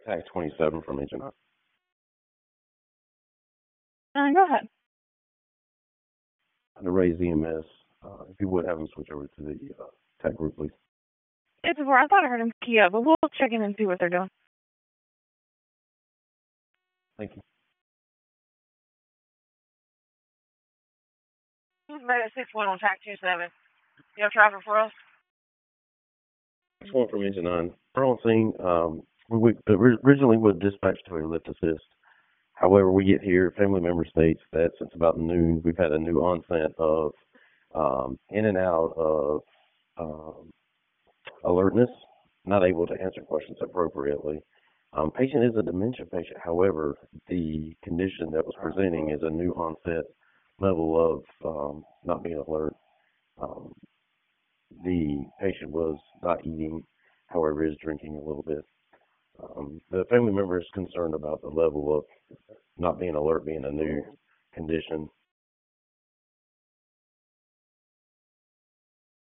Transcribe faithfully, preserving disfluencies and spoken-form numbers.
Tag twenty-seven from Agent nine. Uh, go ahead. To raise E M S, uh, if you would have them switch over to the uh, tag group, please. It's before. I thought I heard him key up, but we'll check in and see what they're doing. Thank you. Who's made at six one on track two seven? You have traffic for us? This one from Agent nine. We're on scene. Um, we, we originally was dispatched to a lift assist. However, we get here, family member states that since about noon, we've had a new onset of um, in and out of um, alertness, not able to answer questions appropriately. Um, patient is a dementia patient. However, the condition that was presenting is a new onset level of um, not being alert. Um, the patient was not eating, however, is drinking a little bit. Um, the family member is concerned about the level of not being alert being a new condition.